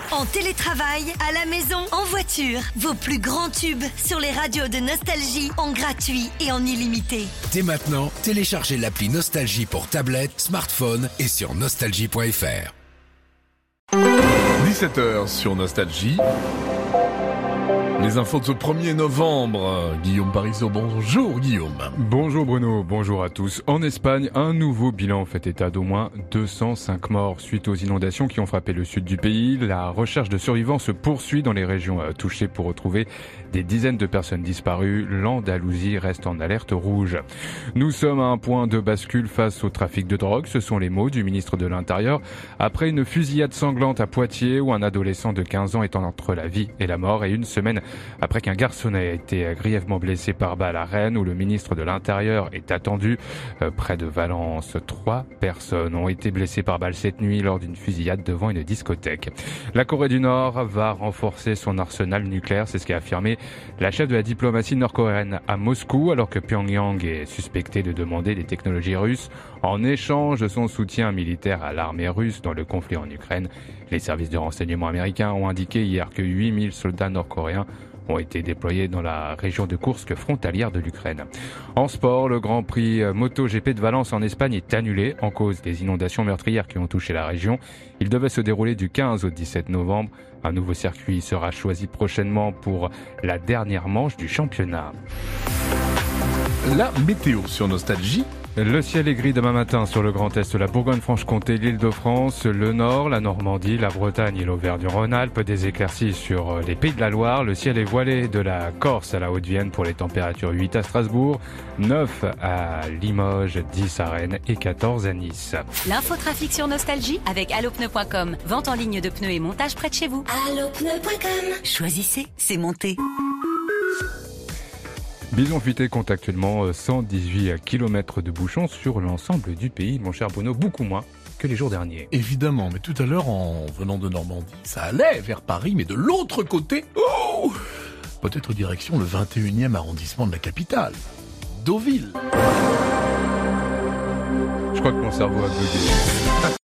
En télétravail, à la maison, en voiture. Vos plus grands tubes sur les radios de Nostalgie en gratuit et en illimité. Dès maintenant, téléchargez l'appli Nostalgie pour tablette, smartphone et sur nostalgie.fr. 17h sur Nostalgie. Les infos de ce 1er novembre. Guillaume Parisot, bonjour Guillaume. Bonjour Bruno, bonjour à tous. En Espagne, un nouveau bilan fait état d'au moins 205 morts suite aux inondations qui ont frappé le sud du pays. La recherche de survivants se poursuit dans les régions touchées pour retrouver des dizaines de personnes disparues. L'Andalousie reste en alerte rouge. Nous sommes à un point de bascule face au trafic de drogue. Ce sont les mots du ministre de l'Intérieur après une fusillade sanglante à Poitiers où un adolescent de 15 ans est entre la vie et la mort, et une semaine après qu'un garçon ait été grièvement blessé par balle à Rennes où le ministre de l'Intérieur est attendu. Près de Valence, 3 personnes ont été blessées par balle cette nuit lors d'une fusillade devant une discothèque. La Corée du Nord va renforcer son arsenal nucléaire, c'est ce qu'a affirmé la chef de la diplomatie nord-coréenne à Moscou, alors que Pyongyang est suspecté de demander des technologies russes en échange de son soutien militaire à l'armée russe dans le conflit en Ukraine. Les services de renseignement américains ont indiqué hier que 8000 soldats nord-coréens ont été déployés dans la région de Koursk frontalière de l'Ukraine. En sport, le Grand Prix MotoGP de Valence en Espagne est annulé en cause des inondations meurtrières qui ont touché la région. Il devait se dérouler du 15 au 17 novembre. Un nouveau circuit sera choisi prochainement pour la dernière manche du championnat. La météo sur Nostalgie. Le ciel est gris demain matin sur le Grand Est, la Bourgogne-Franche-Comté, l'Île-de-France, le Nord, la Normandie, la Bretagne et l'Auvergne-Rhône-Alpes. Des éclaircies sur les Pays de la Loire. Le ciel est voilé de la Corse à la Haute-Vienne pour les températures 8 à Strasbourg, 9 à Limoges, 10 à Rennes et 14 à Nice. L'infotrafic sur Nostalgie avec allopneu.com. Vente en ligne de pneus et montage près de chez vous. Allopneu.com. Choisissez, c'est monté. Bison futé compte actuellement 118 km de bouchons sur l'ensemble du pays, mon cher Bruno, beaucoup moins que les jours derniers. Évidemment, mais tout à l'heure, en venant de Normandie, ça allait vers Paris, mais de l'autre côté, peut-être direction le 21e arrondissement de la capitale, Deauville. Je crois que mon cerveau a bugué.